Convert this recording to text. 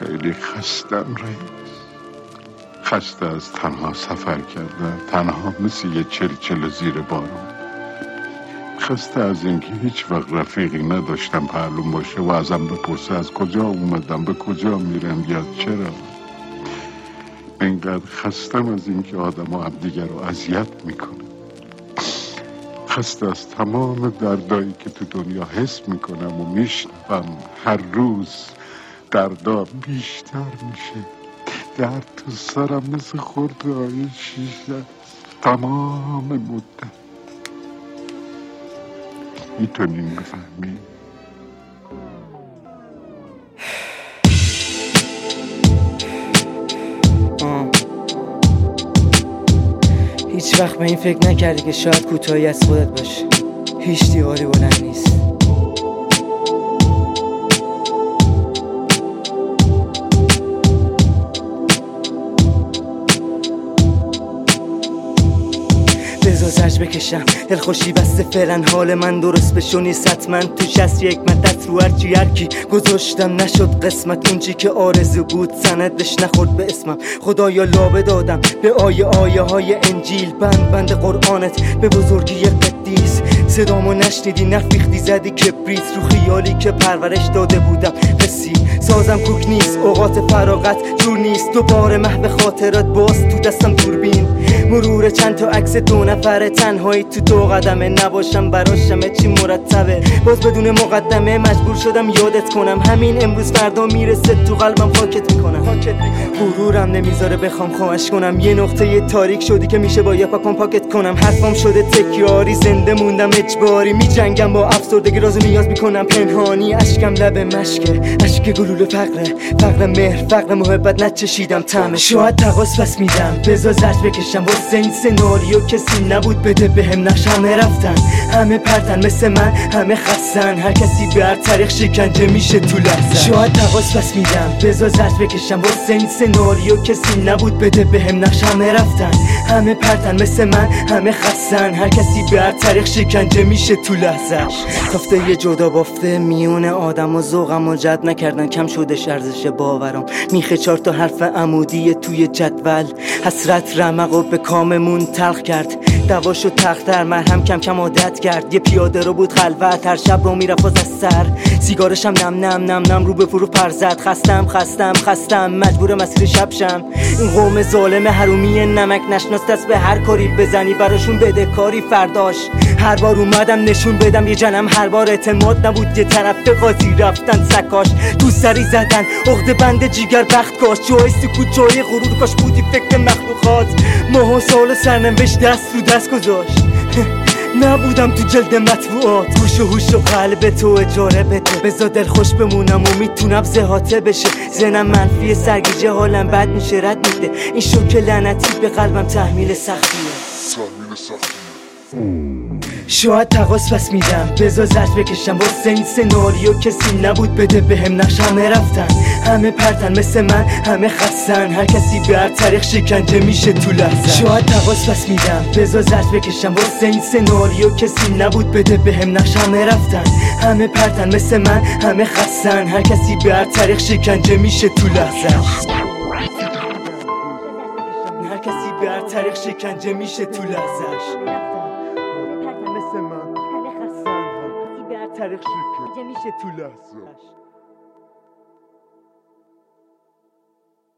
خیلی خستم رئیس. خسته از تنها سفر کردن، تنها مثل یه چلچل زیر بارون. خسته از اینکه هیچ وقت رفیقی نداشتم پهلوم باشه و ازم بپرسه از کجا اومدم، به کجا میرم یا چرا. اینقدر خستم از اینکه آدم‌ها همدیگر رو اذیت میکنه. خسته از تمام دردایی که تو دنیا حس میکنم و میشنوم. هر روز دردا بیشتر میشه. درد تو سرم مثل خرده‌های شیشه است تمام مدت. میتونین بفهمی؟ هیچ وقت به این فکر نکردی که شاید کوتاهی از خودت باشه. هیچ دیواری بلند نیست. بذار زج بکشم دلخوشی بسته فعلا حال من درست بشو نیست حتما توش هست یک مدت رو هرچی هرکی گذاشتم نشد قسمت اون چی که آرزو بود سندش نخورد به اسمم. خدایا لابه دادم به آیه های انجیل بند قرآنت به بزرگی قدیس. صدامو نشنیدی نفیختی زدی کبریت رو خیالی که پرورش داده بودم قصی. سازم کوک نیست اوقات فراغت جور نیست دوباره محو خاطرات باز تو دستم دوربین مرور چند تا عکس دو نفره تنهایی تو دو قدمه نباشم براشمه چی مرتبه باز بدون مقدمه مجبور شدم یادت کنم همین امروز فردا میرسه تو قلبم خاکت میکنم. غرورم نمیذاره بخوام خواهش کنم یه نقطه تاریک شدی که میشه با یه پاکت کنم. حرفم شده تکراری زنده موندم اجباری میجنگم با افسردگی رازو نیاز میکنم پنهانی. اشکم لب مشکه اشک گلوله فقر مهر فقر محبت نچشیدم طعمش. شاید تقاس پس میدم بذار زج بکشم واسه این سناریو کسی نبود بده بهم نقش. همه رفتن همه پرتن مثل من همه خستن هر کسی به هر طریق شکنجه میشه تو لحظه. شاید تقاس پس میدم بذار زج بکشم واسه این سناریو کسی نبود بده بهم نقش. همه رفتن همه پرتن مثل من همه خستن هر کسی به هر طریق شکنجه میشه تو لحظه‌اش. تافته یه جدا بافته میون آدم و ذوقم و جد نکردن کم شدش ارزش باورم. میخه 4 تا حرف عمودی توی جدول حسرت رمق و به کاممون تلخ کرد. دواشو تختر مرهم کم کم عادت کرد. یه پیاده رو بود خلوت هر شب رو میرفت از سر سیگارشم نم رو به فرو پر زد. خستم مجبور مسیر شب شم. این قوم ظالم حرومی نمک نشناس دست به هر کاری بزنی براشون بده کاری فرداش. هر بار اومدم نشون بدم یه جنم هر بار اعتماد نبود یه طرف به قاضی رفتن سکاش تو سری زدن عقده بند جیگر بخت کاش جای سکوت جای غرور کاش بودی فکر مخلوقات. ماه سال سرنوشت دست رو دست گذاشت نبودم تو جلد مطبوعات. گوش و هوش و قلب تو اجاره بده بذار دل خوش بمونم و میتونم زهاته بشه. ذهنم منفی سرگیجه حالم بد میشه رد میده این شوک لعنتی به قلبم تحمیل سختیه. شاید تقاس پس میدم بذار زج بکشم واسه این سناریو کسی نبود بده بهم نقش. همه رفتن همه پرتن مثل من همه خستن هر کسی به هر طریق شکنجه میشه تو لحظه. شاید تقاس پس میدم بذار زج بکشم واسه این سناریو کسی نبود بده بهم نقش. همه رفتن همه پرتن مثل من همه خستن هر کسی به هر طریق شکنجه میشه تو لحظه. هر کسی به هر طریق شکنجه میشه تو لحظه‌اش. طریق شکنجه میشه تو لحظه.